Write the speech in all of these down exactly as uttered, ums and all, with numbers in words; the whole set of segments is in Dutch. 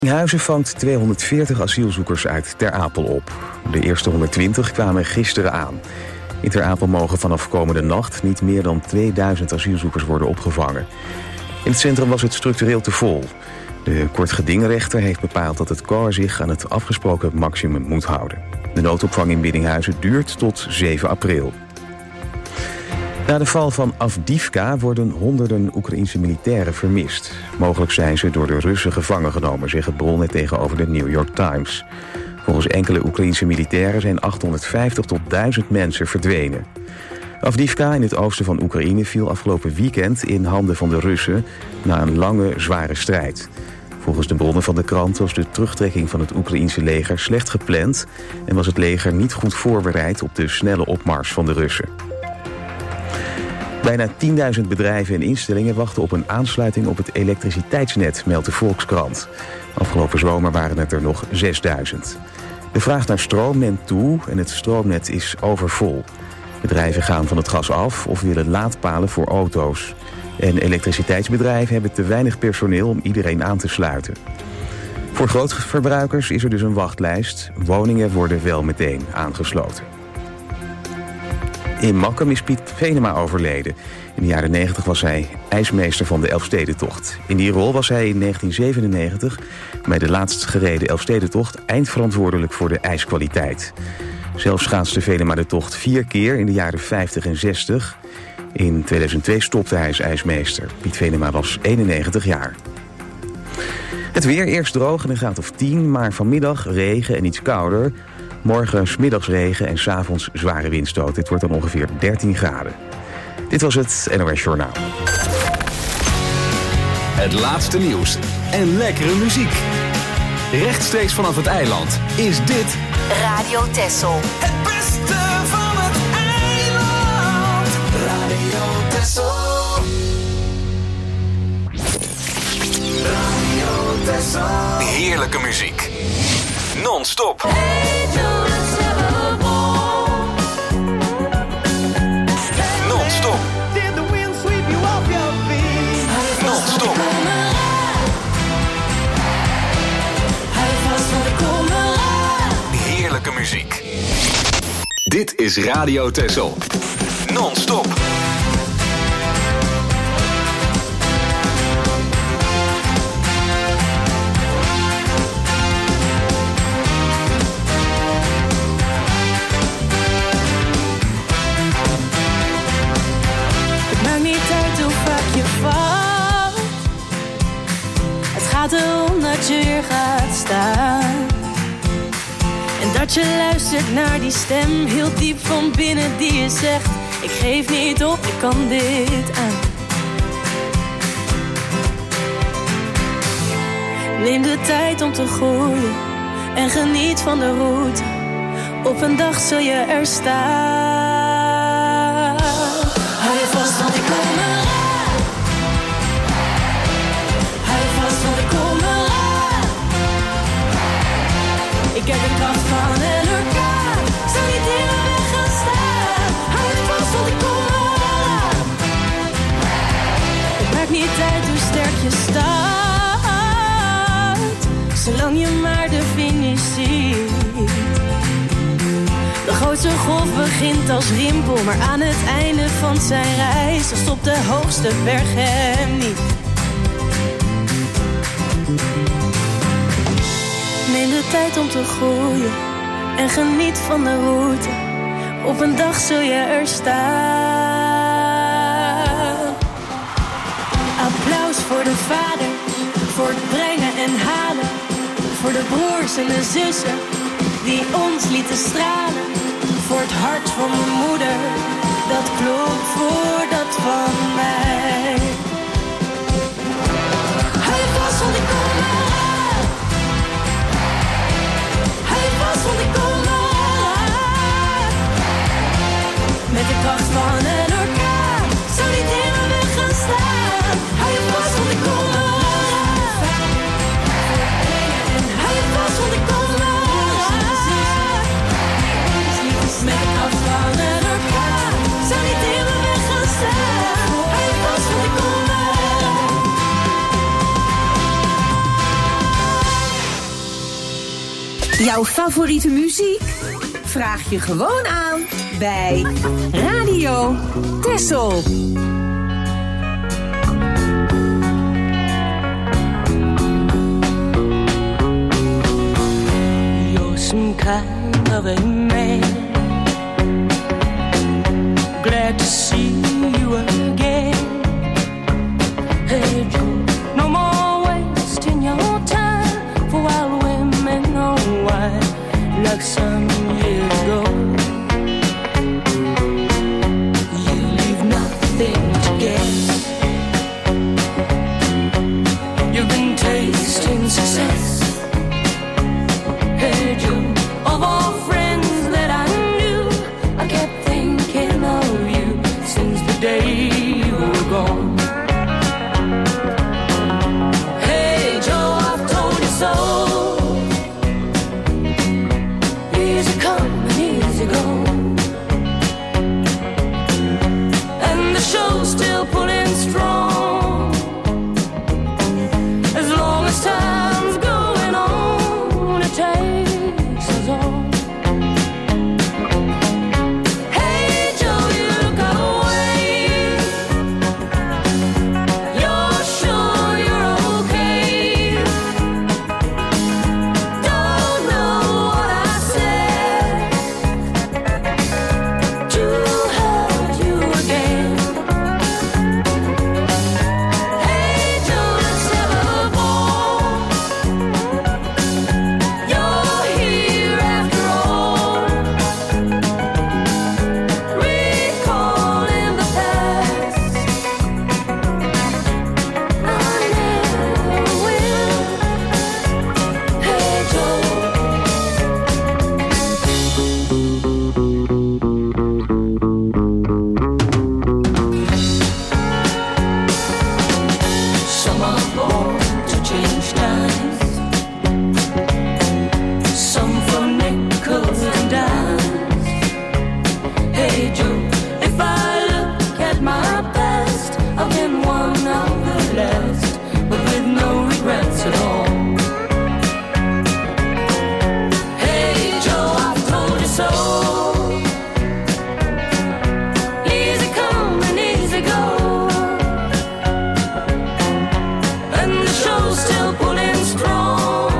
Huizen vangt tweehonderdveertig asielzoekers uit Ter Apel op. De eerste honderdtwintig kwamen gisteren aan. In Ter Apel mogen vanaf komende nacht niet meer dan tweeduizend asielzoekers worden opgevangen. In het centrum was het structureel te vol. De kortgedingrechter heeft bepaald dat het C O A zich aan het afgesproken maximum moet houden. De noodopvang in Biddinghuizen duurt tot zeven april. Na de val van Avdiivka worden honderden Oekraïense militairen vermist. Mogelijk zijn ze door de Russen gevangen genomen, zeggen bronnen tegenover de New York Times. Volgens enkele Oekraïense militairen zijn achthonderdvijftig tot duizend mensen verdwenen. Avdiivka in het oosten van Oekraïne viel afgelopen weekend in handen van de Russen na een lange, zware strijd. Volgens de bronnen van de krant was de terugtrekking van het Oekraïense leger slecht gepland en was het leger niet goed voorbereid op de snelle opmars van de Russen. Bijna tienduizend bedrijven en instellingen wachten op een aansluiting op het elektriciteitsnet, meldt de Volkskrant. Afgelopen zomer waren het er nog zesduizend. De vraag naar stroom neemt toe en het stroomnet is overvol. Bedrijven gaan van het gas af of willen laadpalen voor auto's. En elektriciteitsbedrijven hebben te weinig personeel om iedereen aan te sluiten. Voor grootverbruikers is er dus een wachtlijst. Woningen worden wel meteen aangesloten. In Makkum is Piet Venema overleden. In de jaren negentig was hij ijsmeester van de Elfstedentocht. In die rol was hij in negentien zevenennegentig bij de laatst gereden Elfstedentocht eindverantwoordelijk voor de ijskwaliteit. Zelf schaatste Venema de tocht vier keer in de jaren vijftig en zestig. In tweeduizend twee stopte hij als ijsmeester. Piet Venema was eenennegentig jaar. Het weer eerst droog en een graad of tien, maar vanmiddag regen en iets kouder. Morgen 's middags regen en 's avonds zware windstoot. Dit wordt dan ongeveer dertien graden. Dit was het N O S Journaal. Het laatste nieuws en lekkere muziek. Rechtstreeks vanaf het eiland is dit Radio Texel. Het beste van het eiland. Radio Texel. Radio Texel. heerlijke muziek. Non-stop. Non-stop. Non-stop. Heerlijke muziek. Dit is Radio Texel. Non-stop. Het maakt niet uit hoe vaak je valt. Het gaat erom dat je weer gaat staan. En dat je luistert naar die stem heel diep van binnen die je zegt: ik geef niet op, ik kan dit aan. Neem de tijd om te groeien en geniet van de route. Op een dag zul je er staan. Hou je vast, want ik kom eraan. Hou je vast, want ik kom eraan. Ik heb de kracht van een orkaan. Ik zal niet in de weg gaan staan. Hou je vast, want ik kom eraan. Het maakt niet uit hoe sterk je staat, zolang je maar de finish ziet. De grootste golf begint als rimpel, maar aan het einde van zijn reis dan stopt de hoogste berg hem niet. Neem de tijd om te groeien en geniet van de route. Op een dag zul je er staan. Applaus voor de vader, voor het brengen en halen. Voor de broers en de zussen die ons lieten stralen. Voor het hart van mijn moeder, dat klopt voor dat van mij. Hou je vast, want ik kom eraan. Hou je vast, want ik kom eraan. Met de kracht van een orkaan zal niet in mijn weg gaan staan. Hou je vast, want ik kom eraan. Hou je vast, want ik kom eraan. Met de kracht van een orkaan zal niet in mijn weg gaan staan. Hou je vast, want ik kom eraan. Jouw favoriete muziek? Vraag je gewoon aan bij Radio Texel. You're some kind of a man. Glad to see you again. Hey Joe, no more wasting your time for wild women on wine like some years ago. You leave nothing to guess. You've been tasting success. Hey Joe, of all friends that I knew, I kept thinking of you since the day you were gone. Hey Joe, I've told you so. Years have come and years ago, and the show's still pulling strong. As long as time's going on, it takes us all. Hey Joe, you look away. You're sure you're okay. Don't know what I said to hurt you again. Hey Joe, let's have a ball. You're here after all. Recalling the past, I never will. Hey Joe. Some are born to change times, some for nickels and dimes. Hey Joe, if I look at my past, I've been one of the last, but with no regrets at all. Hey Joe, I've told you so. Easy come and easy go, and the show's still pulling strong.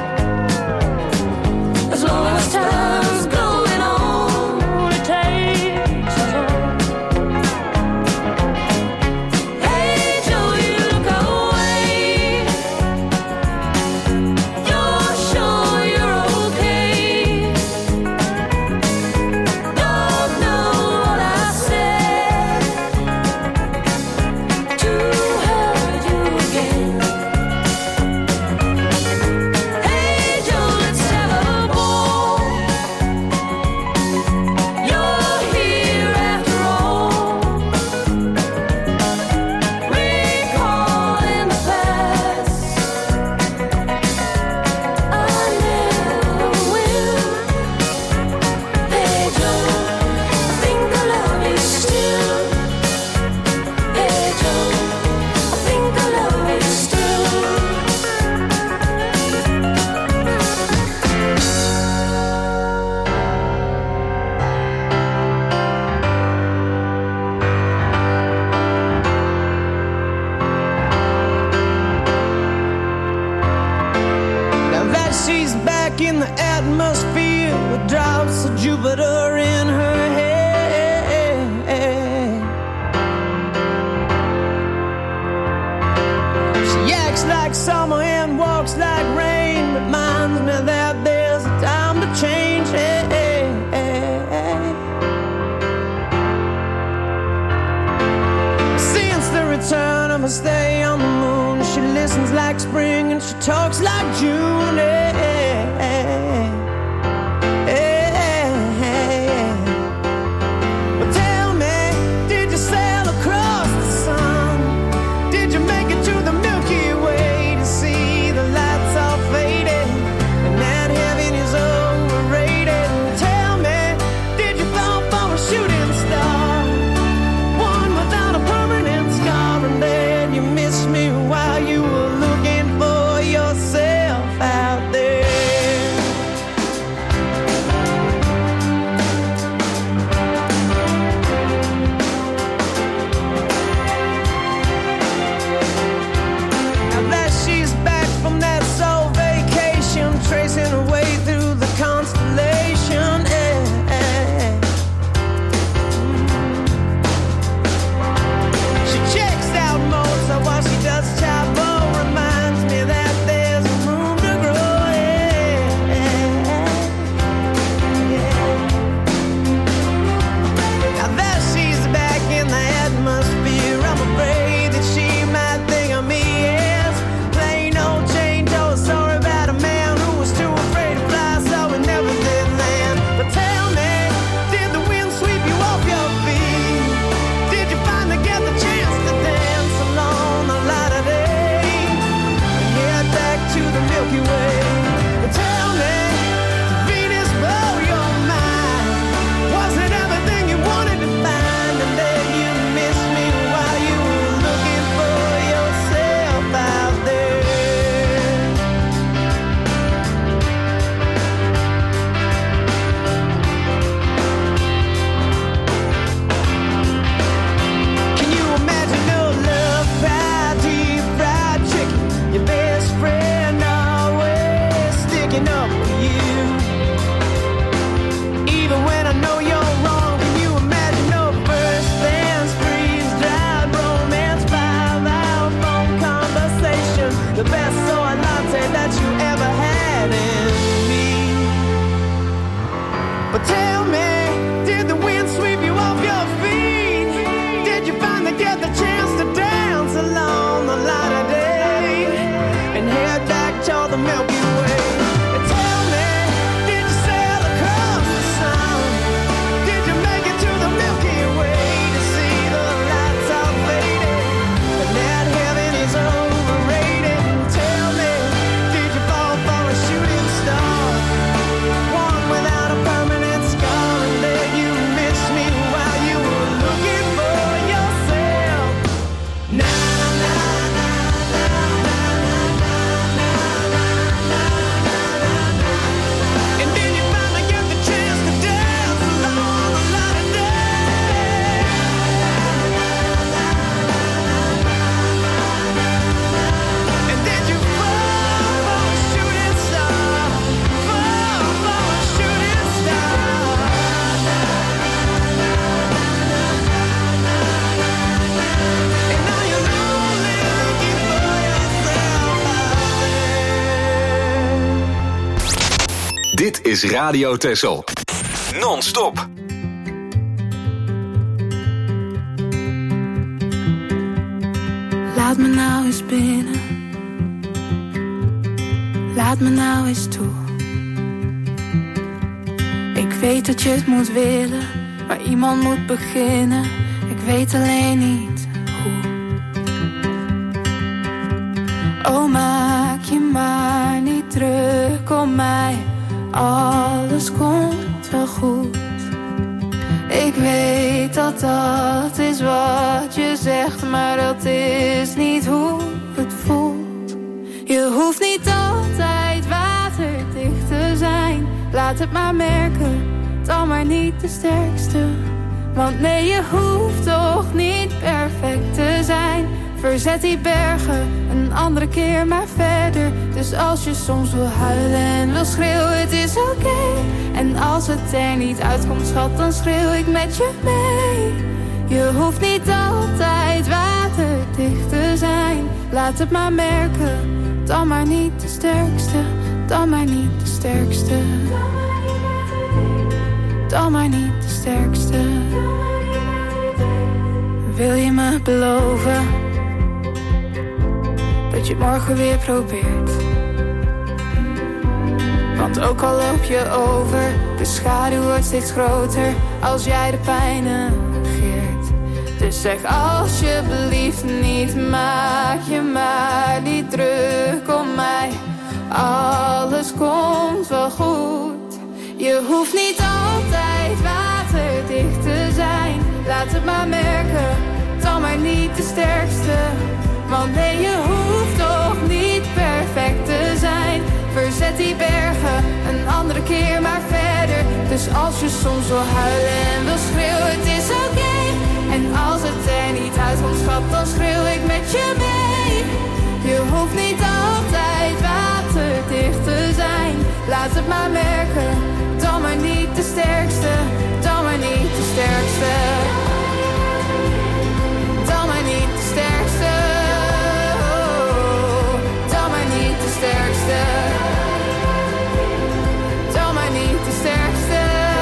As long as time's going on, it takes us all. Hey Joe, you look away. You're sure you're okay. Don't know what I said to hurt you again. Hey Joe, let's have a ball. You're here after all. Recalling the past, I never will. Hey Joe, I think I love you still. Hey Joe, I think I love you still. Now that she's back in the atmosphere with drops of Jupiter in her head, she acts like summer and walks like rain, reminds me that there's a time to change. Since the return of her stay on the moon, she listens like spring and she talks like June. eh, eh, eh, eh, eh. But tell me, did you sail across the sun? Did you make it to the Milky Way to see the lights all faded and that heaven is overrated? Tell me, did you fall for a shooting star, one without a permanent scar, and then you missed me while you were looking for yourself? Dit is Radio Texel. Non-stop. Laat me nou eens binnen. Laat me nou eens toe. Ik weet dat je het moet willen, maar iemand moet beginnen. Ik weet alleen niet hoe. Oh, maak je maar niet druk om mij. Alles komt wel goed. Ik weet dat dat is wat je zegt, maar dat is niet hoe het voelt. Je hoeft niet altijd waterdicht te zijn. Laat het maar merken, dan maar niet de sterkste. Want nee, je hoeft toch niet perfect te zijn. Verzet die bergen, een andere keer maar verder. Dus als je soms wil huilen en wil schreeuwen, het is oké. Okay. En als het er niet uitkomt, schat, dan schreeuw ik met je mee. Je hoeft niet altijd waterdicht te zijn. Laat het maar merken, dan maar niet de sterkste. Dan maar niet de sterkste. Dan maar niet de sterkste. Wil je me beloven dat je het morgen weer probeert? Want ook al loop je over, de schaduw wordt steeds groter als jij de pijn negeert. Dus zeg alsjeblieft niet, maak je maar niet druk om mij. Alles komt wel goed. Je hoeft niet altijd waterdicht te zijn. Laat het maar merken, dan maar niet de sterkste. Want nee, je hoeft toch niet perfect te zijn. Verzet die bergen, een andere keer maar verder. Dus als je soms wil huilen en wil schreeuwen, het is oké. Okay. En als het er niet uitkomt, schat, dan schreeuw ik met je mee. Je hoeft niet altijd waterdicht te zijn. Laat het maar merken, dan maar niet de sterkste. Dan maar niet de sterkste. Dan maar niet de sterkste. Dan maar niet de sterkste. Dan maar niet de sterkste.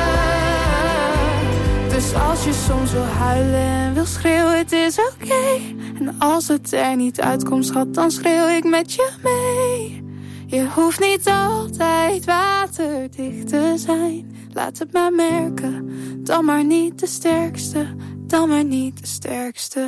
Dus als je soms wil huilen en wil schreeuwen, het is oké. Okay. En als het er niet uitkomt, schat, dan schreeuw ik met je mee. Je hoeft niet altijd waterdicht te zijn. Laat het maar merken, dan maar niet de sterkste. Dan maar niet de sterkste.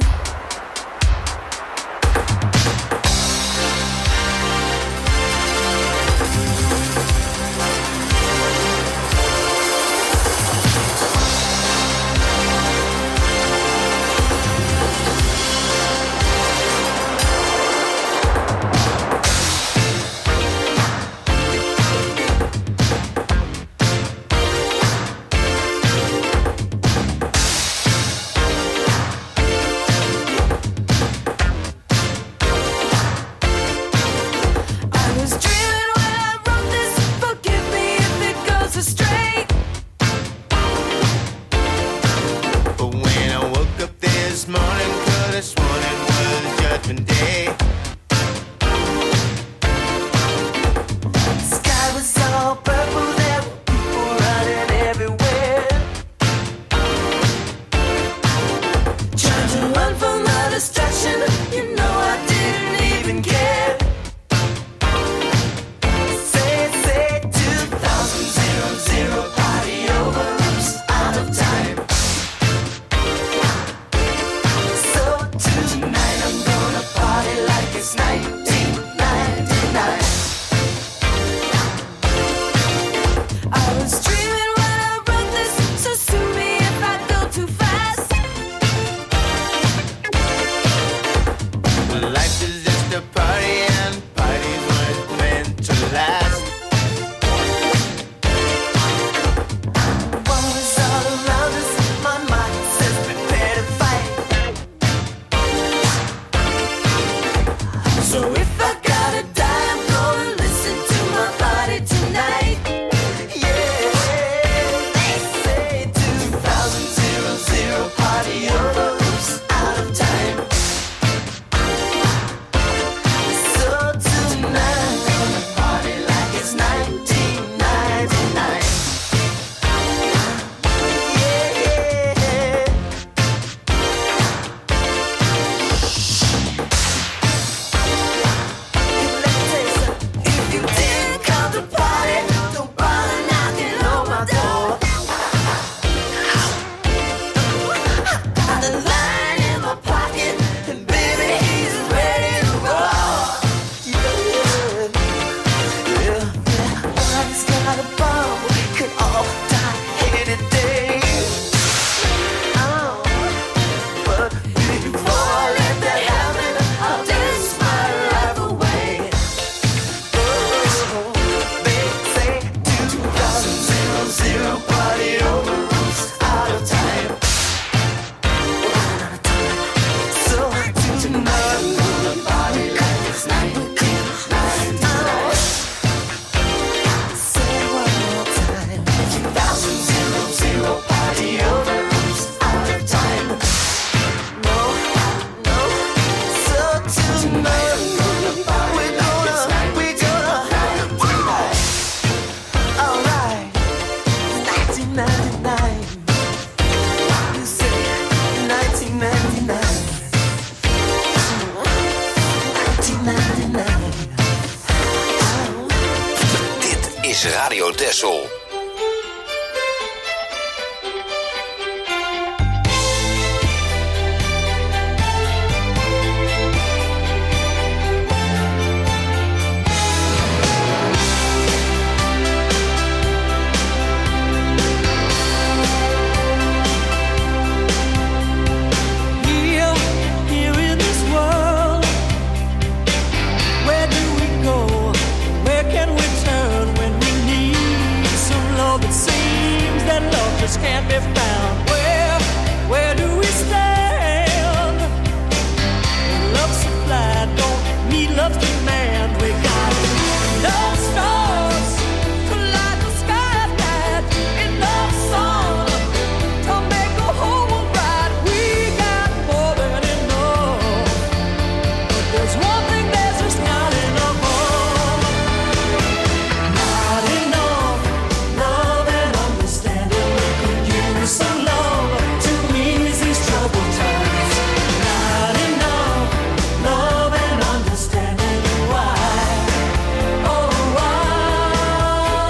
is Radio Texel. Can't be found. Where, where do we stand? Love supply don't need love's demand. We got enough stars to light the sky at night, enough sun to make the whole world bright. We got more than enough, but there's one thing that's just not enough of. Not enough love and understanding. Some love to ease these troubled times. Not enough love and understanding. Why? Oh, why?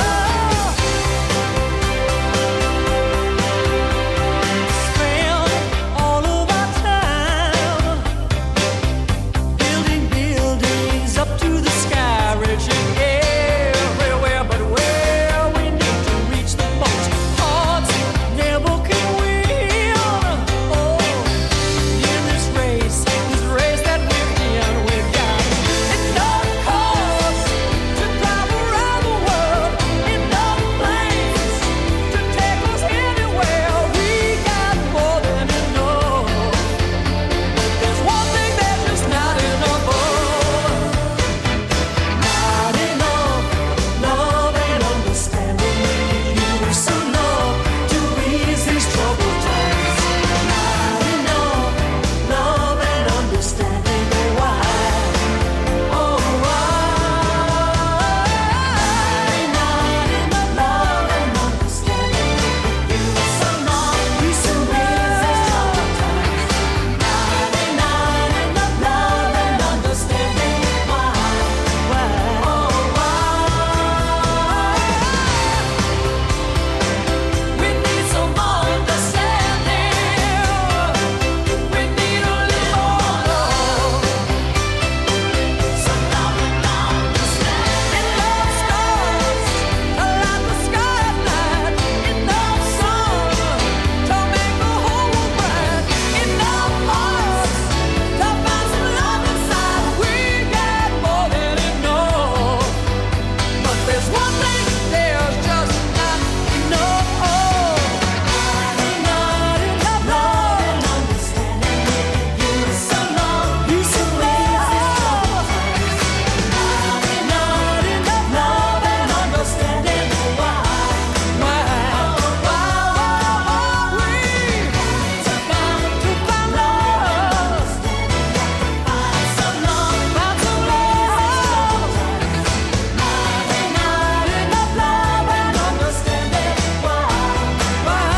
Spend all of our time building buildings up to the sky, reaching everywhere, but where we need to reach the most hearts never can win. Oh, in this race, this race that we're in, we've got enough cars to drive around the world, enough planes to take us anywhere. We got more than enough, but there's one thing that's just not enough of. Not enough love and understanding. We use some love to ease these troubled times. Not enough love and understanding. Why? Oh, why? Not enough love and understanding. We use some love to ease these troubled times. Not enough love and understanding. Why? Why? Oh, why? We need some understanding. We need a little more love. Some love and understanding. Enough stars to light the sky at night. Enough sun to make the whole world bright. Enough hearts to find some love inside. We got more than enough, but there's one thing there's just not enough of. Not enough love and understanding. Use some love, use some love. Not enough love and understanding. Why? Why? Why? We to find to find love. Find some love, find some love. Not enough love and understanding. Why? Why?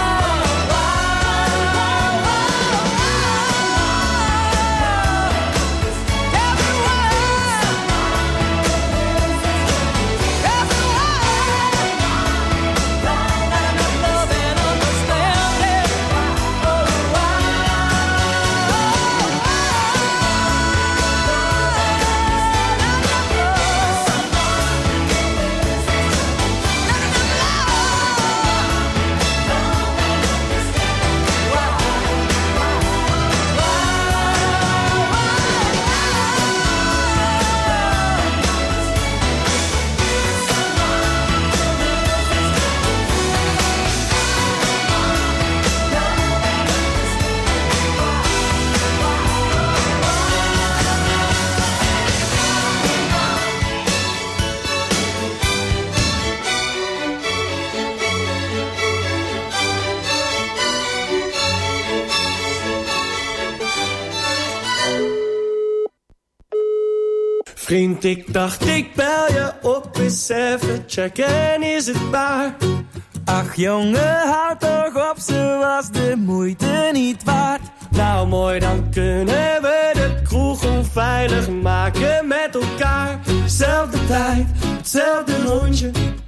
Vriend, ik dacht ik bel je op eens even checken, is het waar? Ach jongen, houd toch op, ze was de moeite niet waard. Nou mooi, dan kunnen we de kroeg onveilig maken met elkaar. Zelfde tijd, hetzelfde rondje.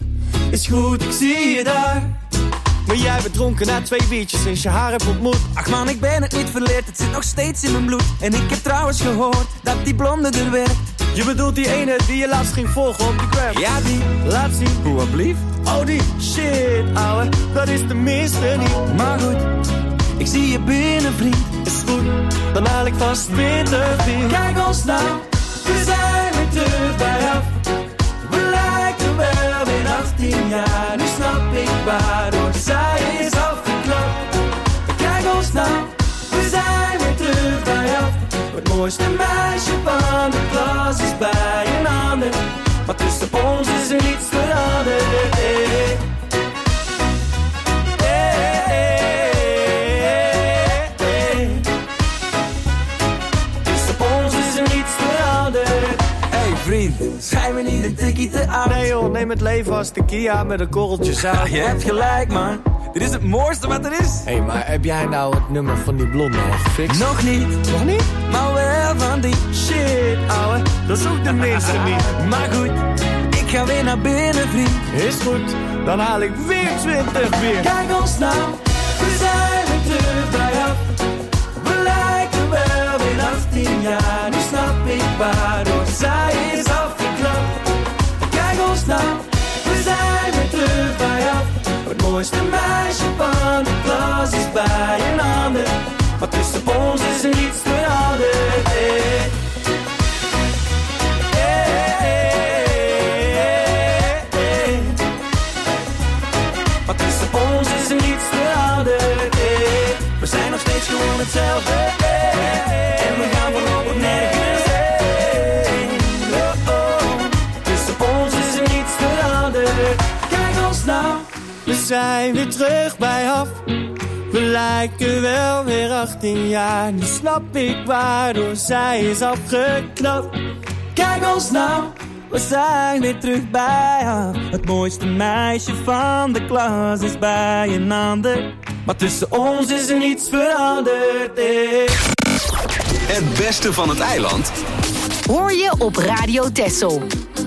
is goed, ik zie je daar. Maar jij bent dronken na twee biertjes sinds je haar hebt ontmoet. Ach man, ik ben het niet verleerd, het zit nog steeds in mijn bloed. En ik heb trouwens gehoord dat die blonde er werkt. Je bedoelt die ene die je laatst ging volgen op die gram? Ja, die. Laat zien. Hoe, alblieft? Oh, die. Shit, ouwe, dat is de minste niet. Maar goed, ik zie je binnen, vriend. Is goed, dan haal ik vast twintig bier. Kijk ons nou, we zijn weer terug bij af. We lijken wel in achttien jaar. Nu snap ik waardoor zij is afgeknapt. Kijk ons nou, we zijn weer terug bij af. Het mooiste meisje van de klas is bij een ander. Maar tussen ons is er niets veranderd. Hey. Hey, hey, hey, hey. Tussen ons is er niets veranderd. Hey vriend, zijn we niet een tikkie te oud? Nee joh, neem het leven als tequila met een korreltje zout. Ja, je hebt gelijk man. Dit is het mooiste wat er is. Hé, hey, maar heb jij nou het nummer van die blonde al gefixt? Nog niet. Nog niet? Maar wel van die shit, ouwe. Dat is ook de minste niet. Maar goed, ik ga weer naar binnen, vriend. Is goed, dan haal ik weer twintig bier. Kijk ons nou, we zijn weer terug bij af. We lijken wel in achttien jaar. Nu snap ik waardoor zij is afgeknapt. Kijk ons nou, we zijn weer terug bij af. Het mooiste meisje van de klas is bij een ander. Maar tussen ons is er niets veranderd. Hey. Hey, hey, hey, hey. Maar tussen ons is er niets veranderd. Hey. We zijn nog steeds gewoon hetzelfde. Hey. En we gaan voorlopig nergens heen. Oh, oh. Tussen ons is er niets veranderd. Kijk ons nou. We zijn weer terug bij af. We lijken wel weer achttien jaar. Nu snap ik waardoor zij is afgeknapt. Kijk ons nou, we zijn weer terug bij af. Het mooiste meisje van de klas is bij een ander. Maar tussen ons is er niets veranderd. Hey. Het beste van het eiland hoor je op Radio Texel.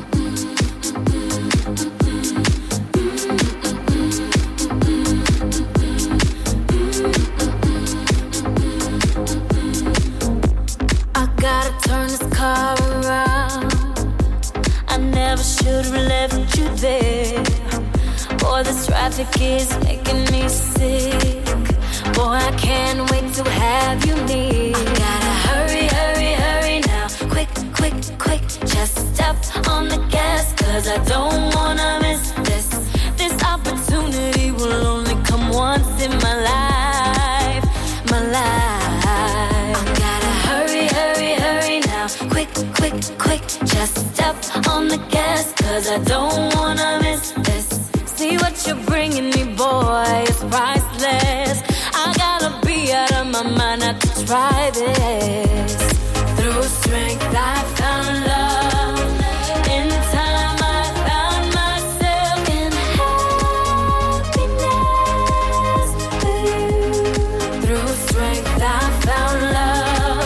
Gotta turn this car around. I never should have left you there. Boy, this traffic is making me sick. Boy, I can't wait to have you near. I gotta hurry, hurry, hurry now. Quick, quick, quick. Just step on the gas, cause I don't wanna miss this. This opportunity will only come once in my life. My life. Quick, quick, quick, just step on the gas, cause I don't wanna miss this. See what you're bringing me, boy, it's priceless. I gotta be out of my mind not to try this. Through strength I found love. In time I found myself in happiness with you. Through strength I found love.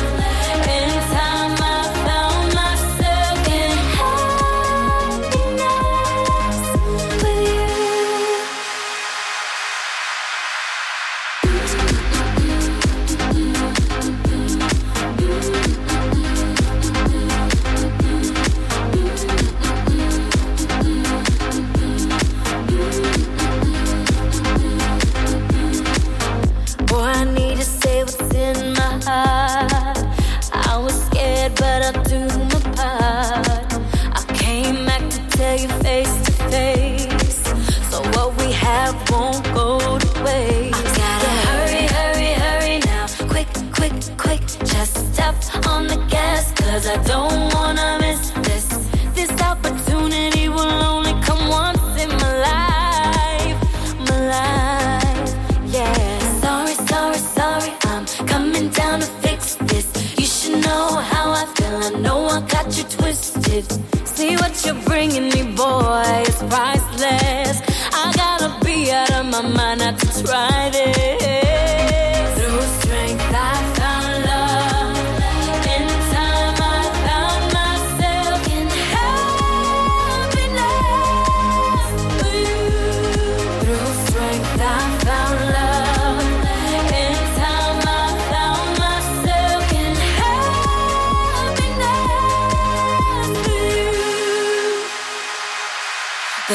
But I'll do my part. I came back to tell you face to face, so what we have won't go to waste. Gotta hurry, hurry, hurry now. Quick, quick, quick. Just step on the gas, cause I don't wanna miss this. This opportunity will only come once in my life. My life, yeah. Sorry, sorry, sorry, I'm coming down to fix this. You should know how I feel, I know I got you twisted. See what you're bringing me, boy, it's priceless. I gotta be out of my mind not to try this. Through strength I found love. In time I found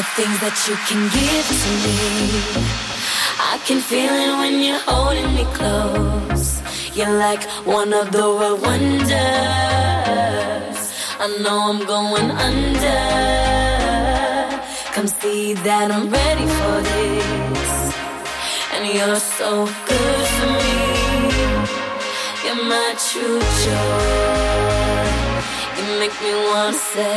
the things that you can give to me. I can feel it when you're holding me close. You're like one of the world wonders. I know I'm going under. Come see that I'm ready for this. And you're so good for me. You're my true joy. You make me wanna say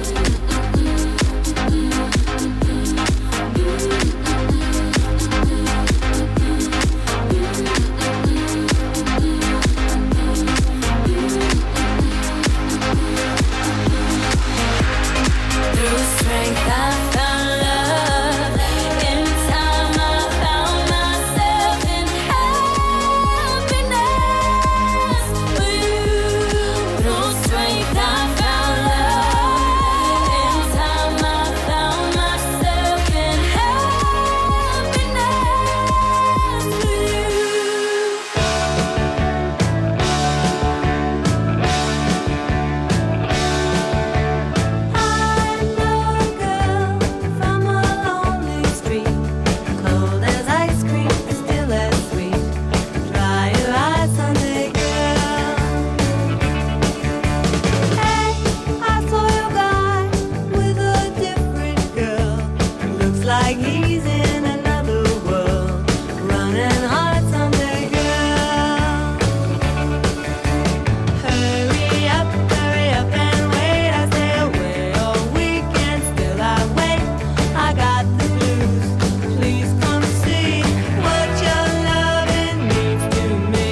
through strength I found love. In time I found myself in happiness with you. Through strength I found love. In time I found myself in happiness with you. I'm a girl from a lonely street, cold as ice cream, still as sweet. Dry your eyes, Sunday girl. Hey, I saw your guy with a different girl. Looks like he's in another world, running hard, Sunday girl. Hurry up, hurry up and wait. I stay away all weekend, still I wait. I got the blues. Please come see what your loving means to me.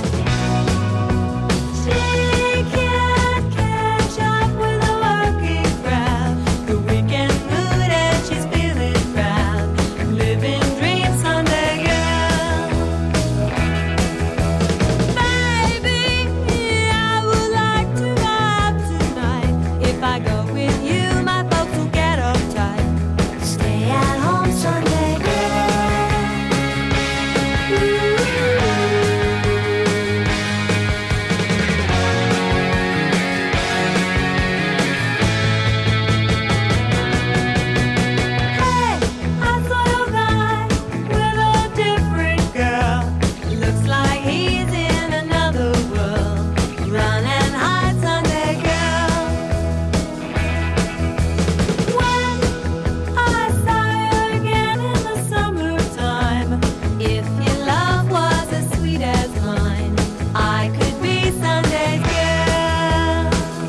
She can't catch up with the working crowd. The weekend mood and she's feeling proud. Living dreams, Sunday girl. Baby, I would like to go out tonight. If I go with you, my folks will get uptight. Stay at home, Sunday Hey, I saw your guy with a different girl. Looks like he's in another world. Run and hide, Sunday girl. When I saw you again in the summertime, if your love was as sweet as mine, I could be Sunday girl.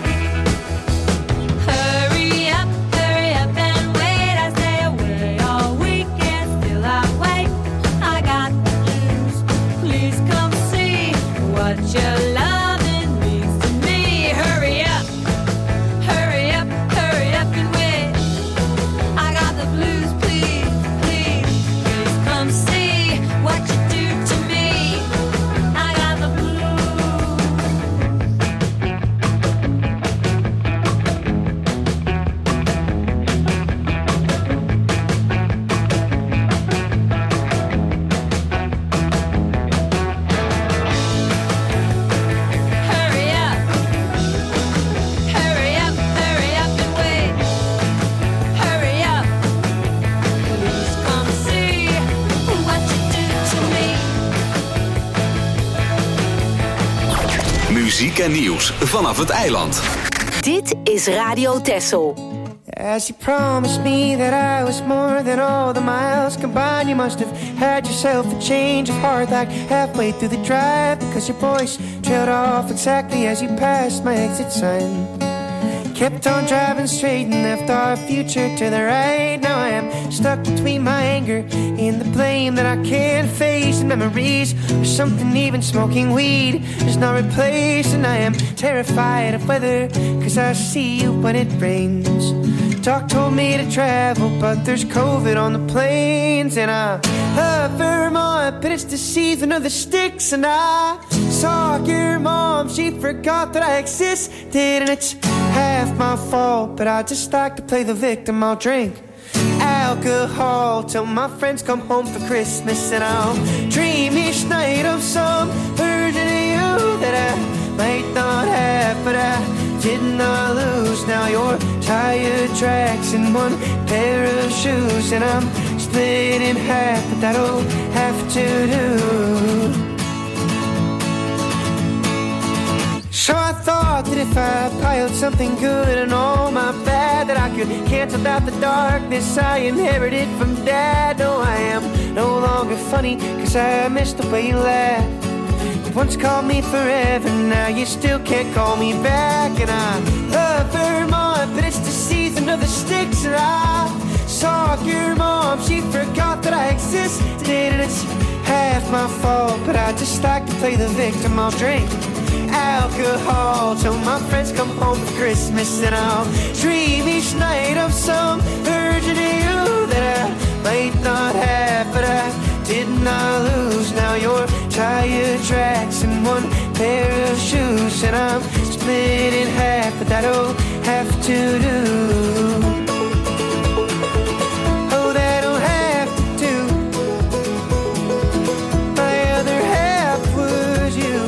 Hurry up, hurry up and wait. I stay away all weekend, still I wait. I got the blues. Please come see what your loving means to me. Hurry up, hurry up, hurry up and wait. I got the blues. Please, please, please come see what you do to me. I got the blues. Hurry up, hurry up, hurry up and wait. Hurry up, please come see what you do to me. Muziek en nieuws vanaf het eiland. Dit is Radio Texel. As you promised me that I was more than all the miles combined, you must have had yourself a change of heart like halfway through the drive, because your voice trailed off exactly as you passed my exit sign. Kept on driving straight and left our future to the right. Now I am stuck between my anger and the blame that I can't face, and memories of something even smoking weed is not replaced. And I am terrified of weather, cause I see you when it rains. Doc told me to travel, but there's COVID on the planes. And I love Vermont, but it's the season of the sticks. And I saw your mom, she forgot that I existed. And it's half my fault, but I just like to play the victim. I'll drink alcohol till my friends come home for Christmas. And I'll dream each night of some version of you that I might not have, but I didn't I lose? Now your tire tracks in one pair of shoes, and I'm split in half, but that'll have to do. So I thought that if I piled something good and all my bad, that I could cancel out the darkness I inherited from Dad. No, I am no longer funny, cause I missed the way you laughed. You once called me forever, now you still can't call me back. And I love Vermont, but it's the season of the sticks. And I saw your mom, she forgot that I existed, and it's half my fault, but I just like to play the victim. I'll drink alcohol till my friends come home for Christmas, and I'll dream each night of some version of you that I might not have, but I did not lose. Now your tire tracks in one pair of shoes, and I'm split in half, but that'll have to do. Oh, that'll have to do. My other half was you.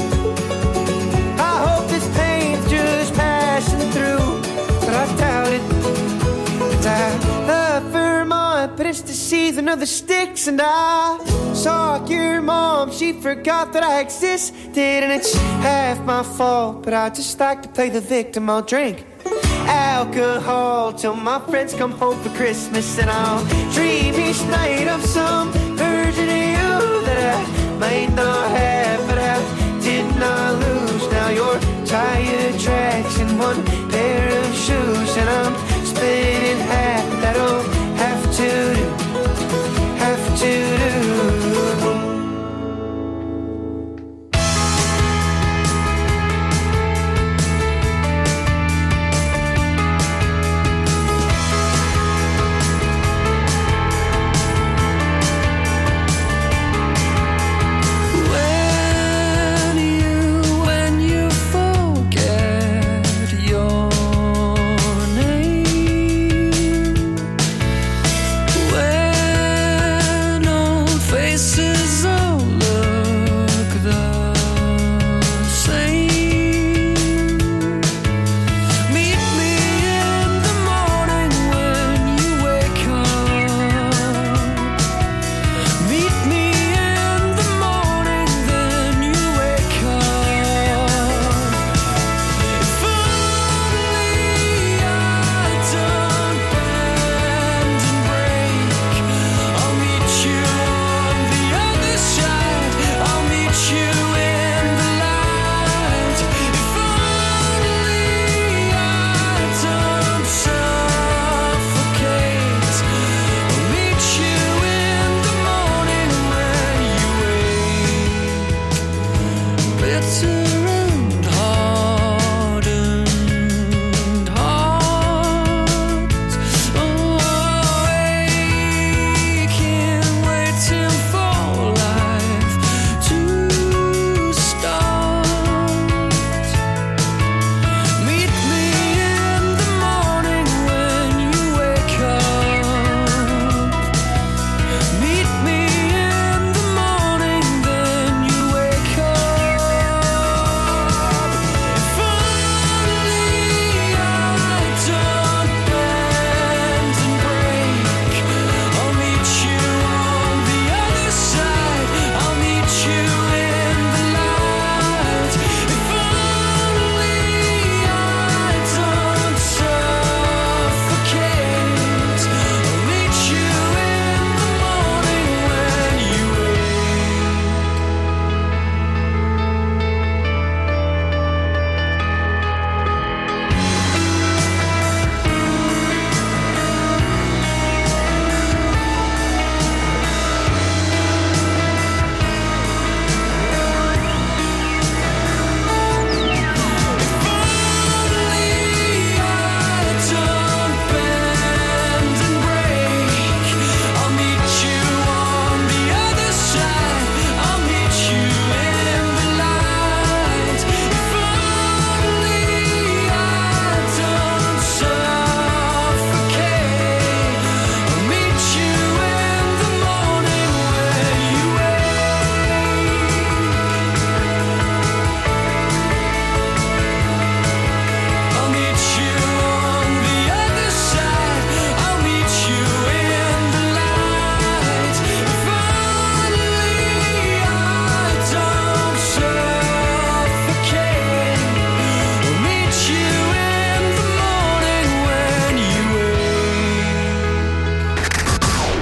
I hope this pain's just passing through, but I doubt it. And I love Vermont, but it's the season of the sticks. And I saw your mom, she forgot that I existed, and it's half my fault, but I just like to play the victim. I'll drink alcohol till my friends come home for Christmas, and I'll dream each night of some version of you that I might not have, but I did not lose. Now your tire tracks in one pair of shoes, and I'm split in half. That'll have to do, have to do.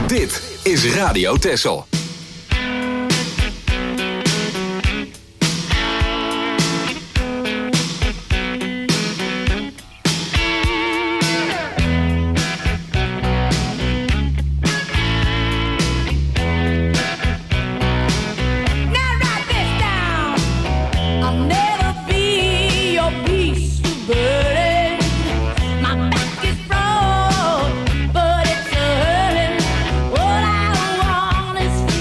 Dit is Radio Texel. But it's a hurting. What I want is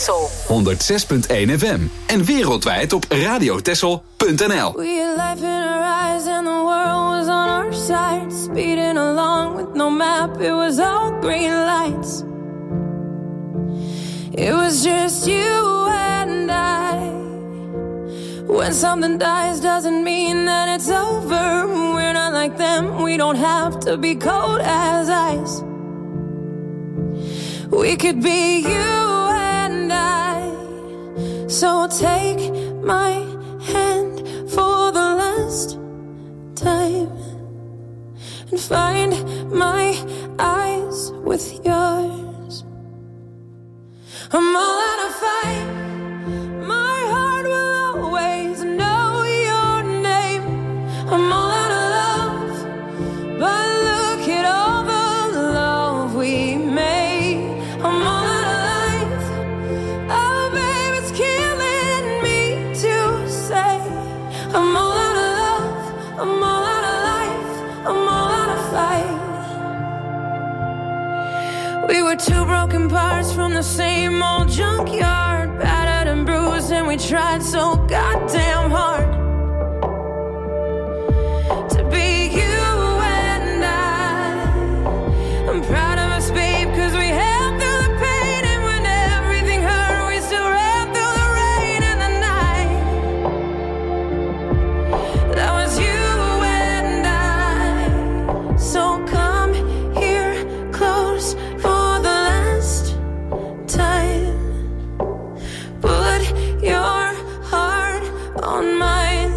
Texel. honderdzes punt één F M. En wereldwijd op radiotexel punt n l. We had life in our eyes and the world was on our side. Speeding along with no map, it was all green lights. It was just you and I. When something dies doesn't mean that it's over. We're not like them, we don't have to be cold as ice. We could be you and I. So take my hand for the last time and find my eyes with yours. I'm all out of fight. My heart will always know your name. I'm all out of love, but look at all the love we made. I'm all out of life. Oh, babe, it's killing me to say. I'm all out of love. I'm all out of life. I'm all out of fight. We were two broken parts from the same old junkyard, battered and bruised, and we tried so goddamn hard to be you and I. I'm proud of us, babe, cause we held through the pain, and when everything hurt, we still ran through the rain and the night. That was you and I. So come here close for the last time. Put your heart on mine.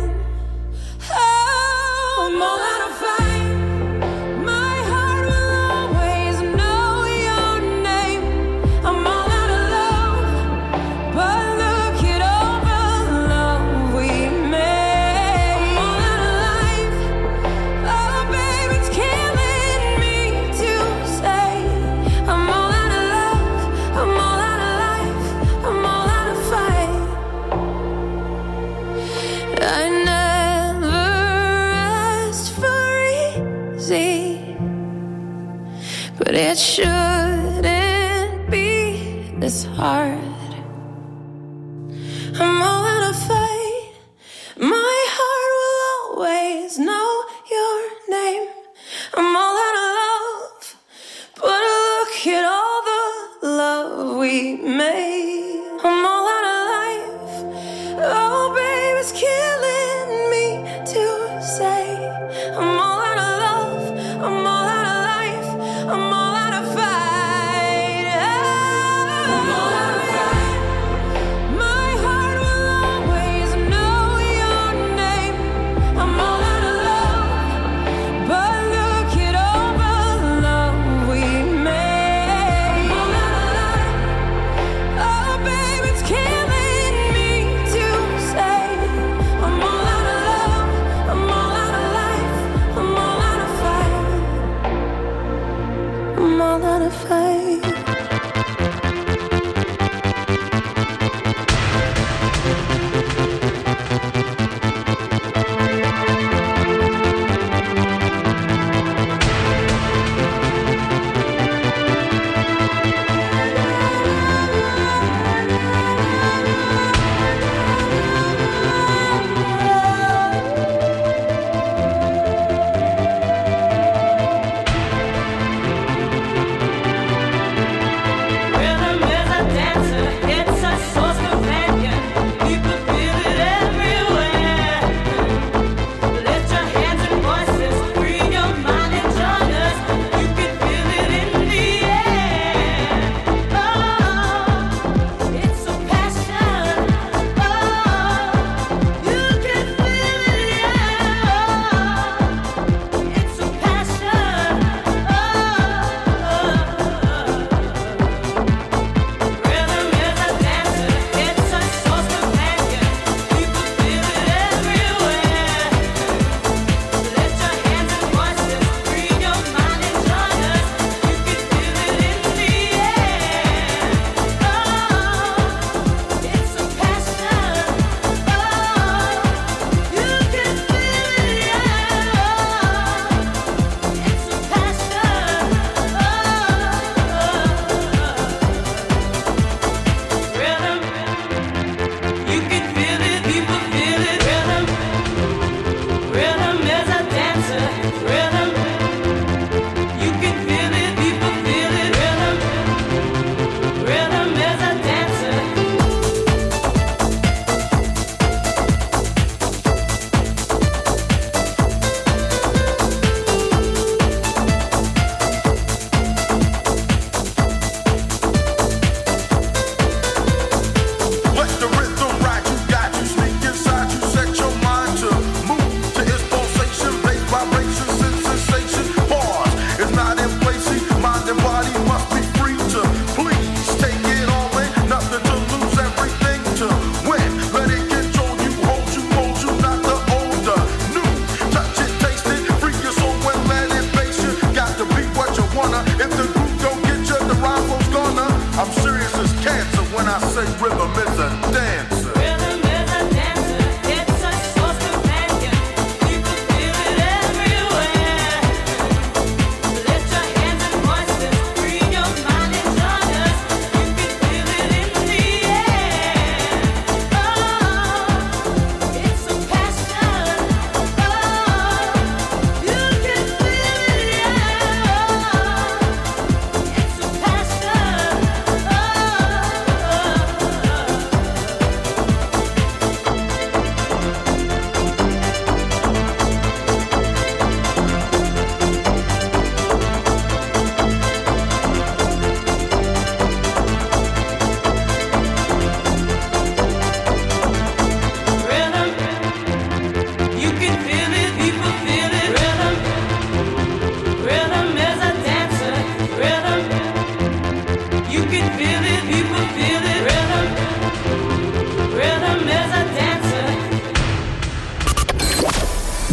Oh, I'm all out of fight. My heart will always know your name. I'm all out of love, but look at all the love we made. I'm all out of life. Oh, babe, it's killing me to say. I'm all out of love. I'm all out of life. I'm all out of fight. I never asked for easy, but it shouldn't be this hard. I'm all out of fight. My heart will always know your name. I'm all out of love, but look at all the love we made. I'm all out of life. Oh, babe, it's killing me to say. I'm all out of love. I'm all out of life. I'm all out of fight. I'm all out of fight. My heart will always know your name. I'm all out of love, but look at all the love we made. I'm all out of life. Oh,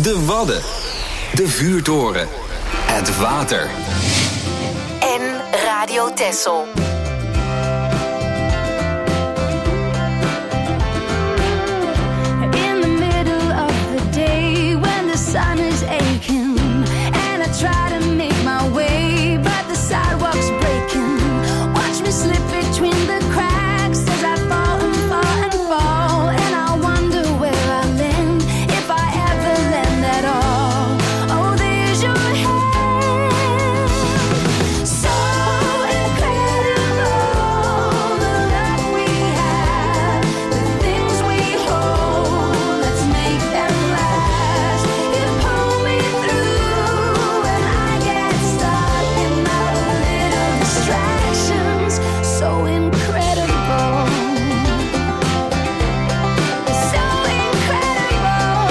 De Wadden. De Vuurtoren. Het water. En Radio Texel. In the middle of the day when the sun is aching and I try to make my way but the sidewalk's breaking. Watch me slip between the cracks as I fall and fall and fall, and I wonder where I land, if I ever land at all. Oh, there's your hand, so incredible, the love we have, the things we hold, let's make them last. You pull me through when I get stuck in my little distractions, so incredible. So incredible.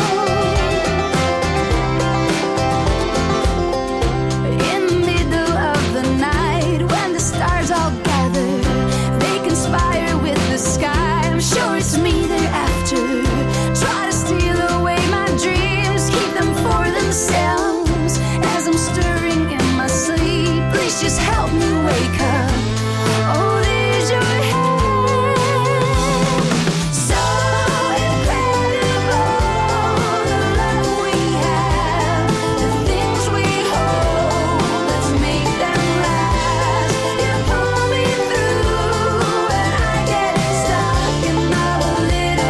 In the middle of the night, when the stars all gather, they conspire with the sky. I'm sure it's me they're after. Try to steal away my dreams, keep them for themselves. As I'm stirring in my sleep, please just help me wake up. Oh, there's your hand, so incredible, the love we have, the things we hold, let's make them last. You pull me through when I get stuck in my little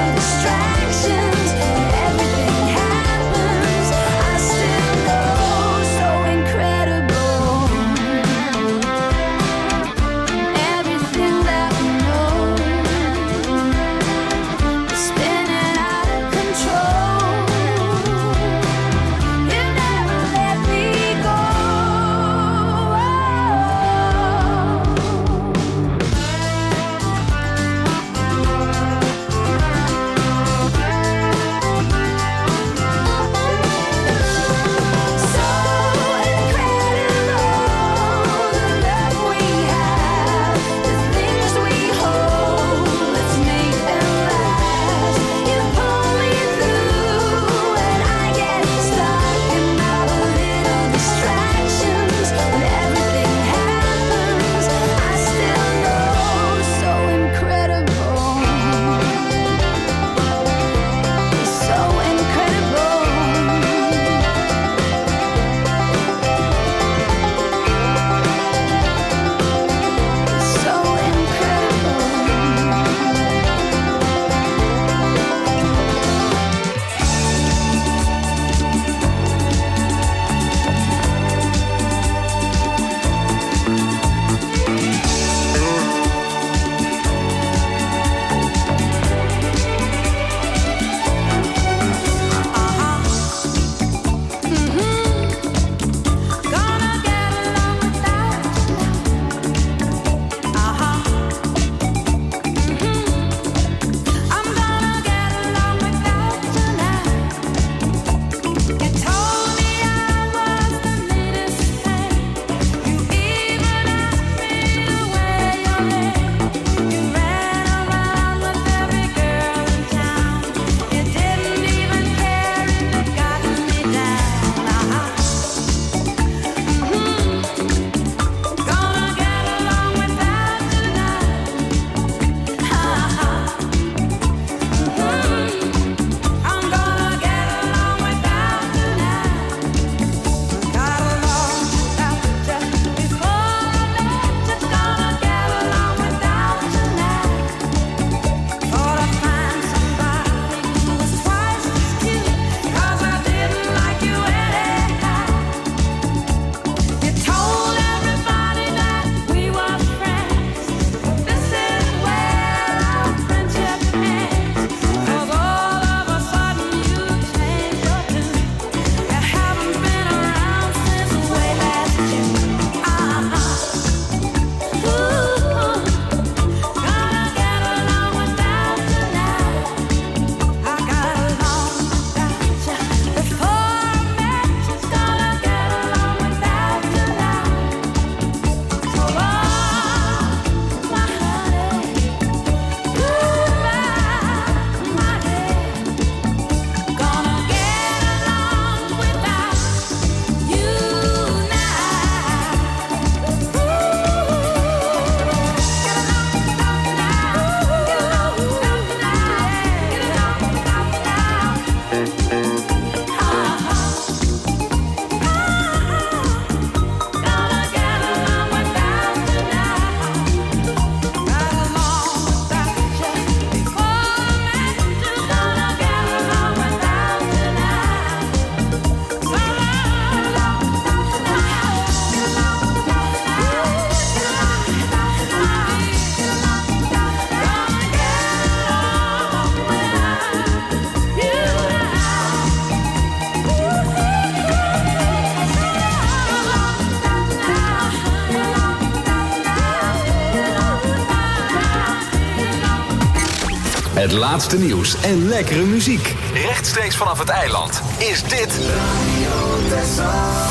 Het laatste nieuws en lekkere muziek. Rechtstreeks vanaf het eiland is dit Radio Texel.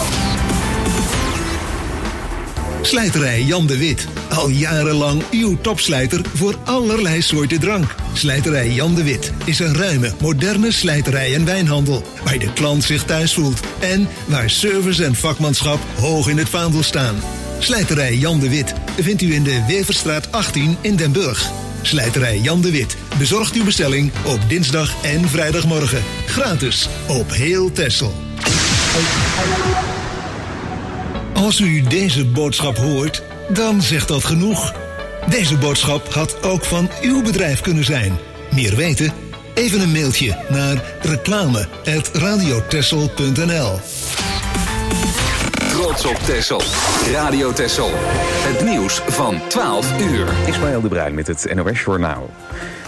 Slijterij Jan de Wit. Al jarenlang uw topslijter voor allerlei soorten drank. Slijterij Jan de Wit is een ruime, moderne slijterij en wijnhandel, waar de klant zich thuis voelt en waar service en vakmanschap hoog in het vaandel staan. Slijterij Jan de Wit vindt u in de Weverstraat achttien in Den Burg. Slijterij Jan de Wit bezorgt uw bestelling op dinsdag en vrijdagmorgen. Gratis op heel Texel. Als u deze boodschap hoort, dan zegt dat genoeg. Deze boodschap had ook van uw bedrijf kunnen zijn. Meer weten? Even een mailtje naar reclame apenstaartje radiotexel punt n l. Trots op Texel. Radio Texel. Het nieuws van twaalf uur. Ismaël de Bruin met het N O S Journaal.